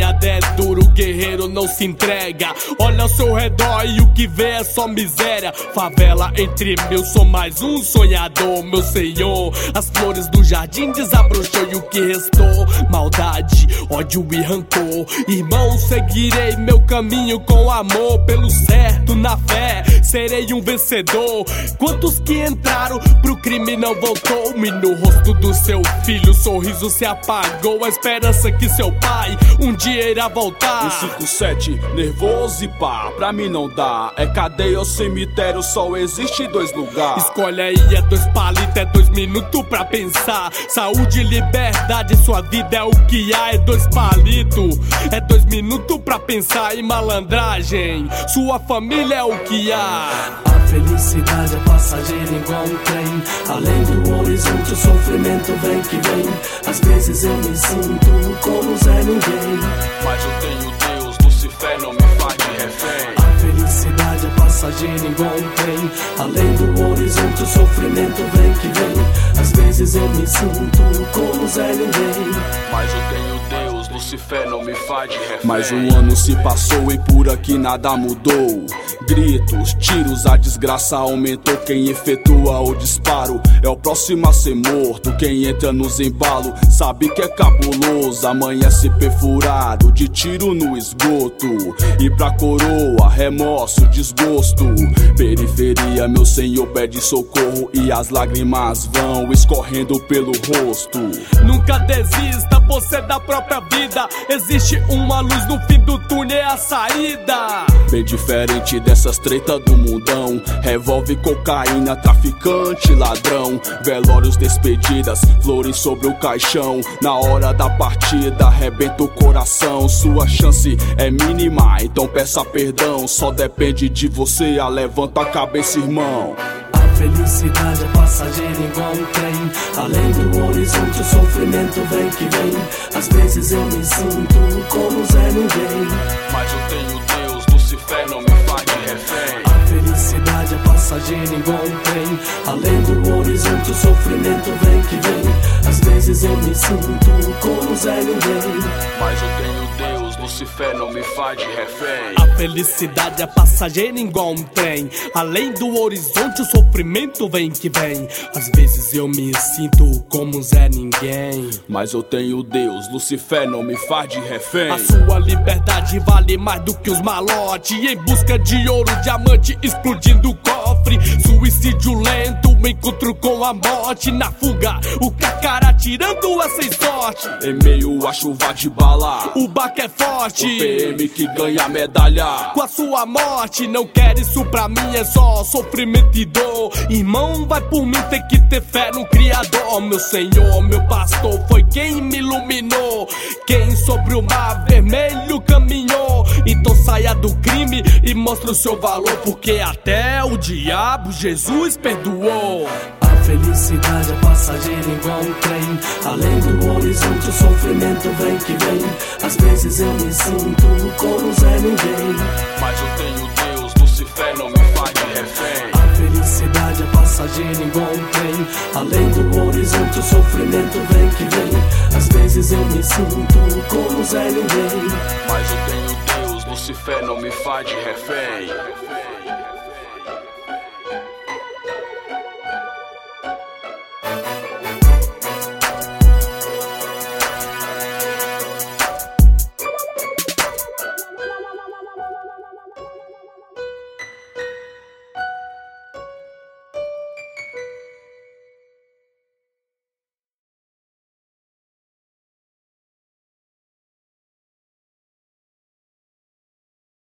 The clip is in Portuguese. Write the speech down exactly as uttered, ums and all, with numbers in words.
caminhada é dura, o guerreiro não se entrega. Olha ao seu redor e o que vê é só miséria. Favela entre mil, sou mais um sonhador, meu senhor. As flores do jardim desabrochou e o que restou? Maldade, ódio e rancor. Irmão, seguirei meu caminho com amor. Pelo certo, na fé, serei um vencedor. Quantos que entraram pro crime não voltou? E no rosto do seu filho o sorriso se apagou. A esperança que seu pai um dia irá voltar. Um cinco sete, nervoso e pá, pra mim não dá. É cadeia ou cemitério, só existe dois lugares. Escolhe aí, é dois palitos, é dois minutos pra pensar. Saúde, liberdade, sua vida é o que há. É dois palitos, é dois minutos pra pensar. E malandragem, sua família é o que há. A felicidade é passageira igual um trem. Além do horizonte o sofrimento vem que vem. Às vezes eu me sinto como Zé Ninguém. Mas eu tenho Deus, Lucifer não me faz de refém. A felicidade é passageira igual um trem. Além do horizonte o sofrimento vem que vem. Às vezes eu me sinto como Zé Ninguém. Mas eu tenho Deus, Lucifer não me faz de refém. Mas um ano se passou e por aqui nada mudou. Gritos, tiros, a desgraça aumentou. Quem efetua o disparo é o próximo a ser morto. Quem entra nos embalos sabe que é cabuloso. Amanhece perfurado de tiro no esgoto. E pra coroa, remorso, desgosto. Periferia, meu senhor pede socorro e as lágrimas vão escorrendo pelo rosto. Nunca desista, você da própria vida. Existe uma luz no fim do túnel, é a saída. Bem diferente dessas tretas do mundão. Revolve, cocaína, traficante, ladrão. Velórios, despedidas, flores sobre o caixão. Na hora da partida, arrebenta o coração. Sua chance é mínima, então peça perdão. Só depende de você, a levanta a cabeça, irmão. A felicidade é passageira igual um trem. Além do horizonte o sofrimento vem que vem. Às vezes eu me sinto como Zé Ninguém. Mas eu tenho Deus, Lucifer não me faz de refém. A felicidade é passageira igual um trem. Além do horizonte o sofrimento vem que vem. Às vezes eu me sinto como Zé Ninguém. Mas eu tenho Deus, Lucifer não me faz de refém. A felicidade é passageira igual um trem. Além do horizonte o sofrimento vem que vem. Às vezes eu me sinto como Zé Ninguém. Mas eu tenho Deus, Lucifer não me faz de refém. A sua liberdade vale mais do que os malotes. Em busca de ouro, diamante explodindo o cofre. Suicídio lento, encontro com a morte. Na fuga, o cacará tirando a sem sorte. Em meio à chuva de bala, o baque é forte. O P M que ganha medalha. Com a sua morte, não quer isso pra mim, é só sofrimento e dor. Irmão, vai por mim, tem que ter fé no Criador. Meu Senhor, meu pastor, foi quem me iluminou. Quem sobre o mar vermelho caminhou. Então saia do crime e mostre o seu valor. Porque até o diabo Jesus perdoou. A felicidade é passageira igual um trem. Além do horizonte o sofrimento vem que vem. Às vezes eu me sinto como Zé Ninguém. Mas eu tenho Deus, Lucifer não me faz de refém. A felicidade é passageira igual um trem. Além do horizonte o sofrimento vem que vem. Às vezes eu me sinto como Zé Ninguém. Mas eu tenho Deus, Lucifer não me faz de refém.